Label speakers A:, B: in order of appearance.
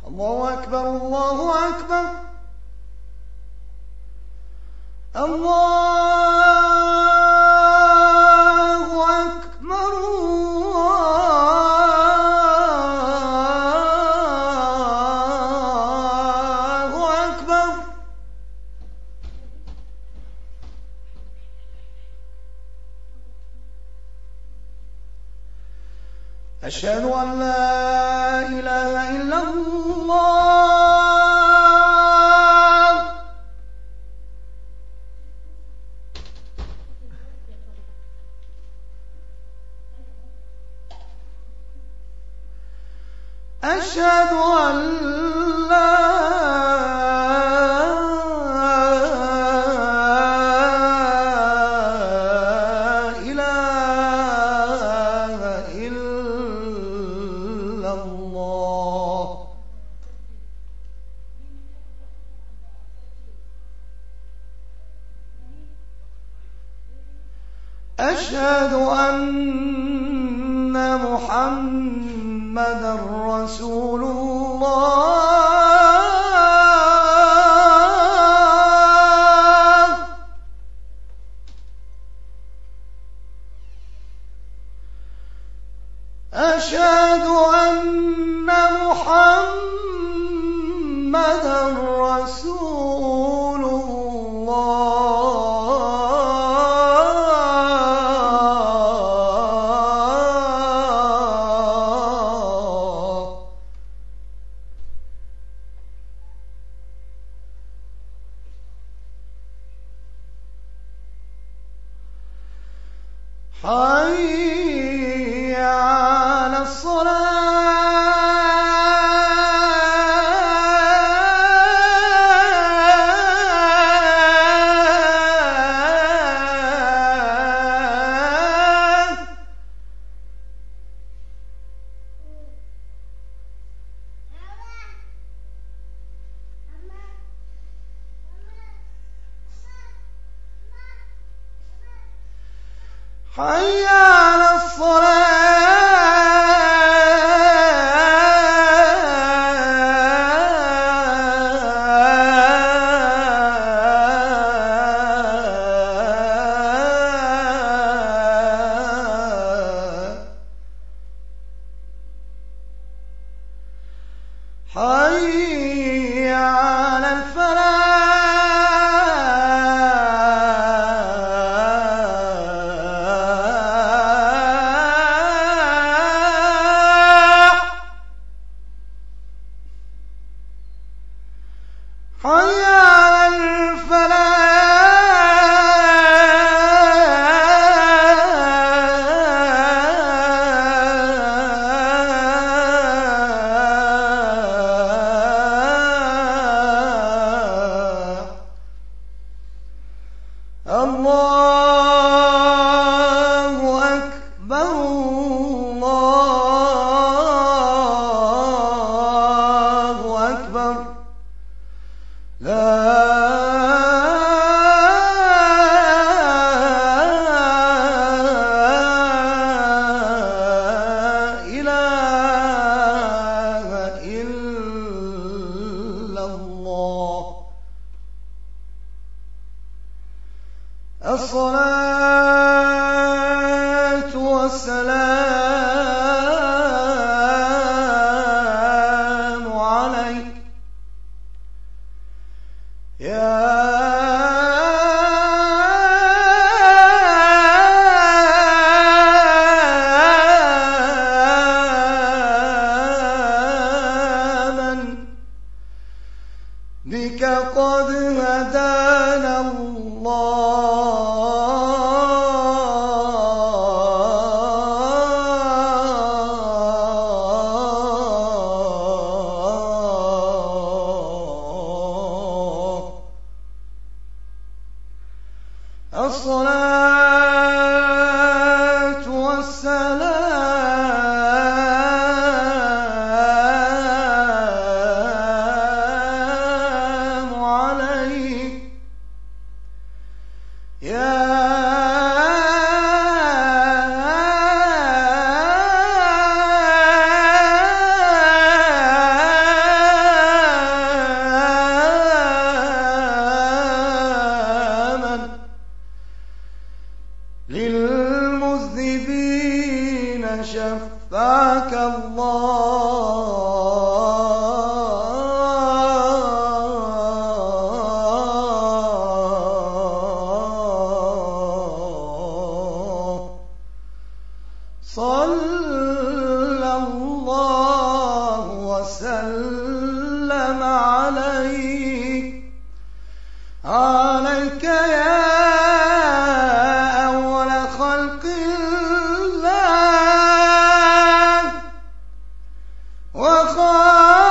A: الله أكبر الله أكبر الله أكبر الله أكبر. أشهد أن لا إله إلا الله. أشهد أن لا إله إلا الله. أشهد أن محمدًا رسول الله. أشهد أن محمدًا رسول الله. حي على الصلاة. حي على الصلاة. حي على الفلاح. حي على الفلاح. الله أكبر الله أكبر. لا إله إلا الله. الصلاة والسلام عليك يا من بك قد هدانا الله. الصلاة والسلام عليك صلى الله وسلم عليك يا أول خلق الله وخاتم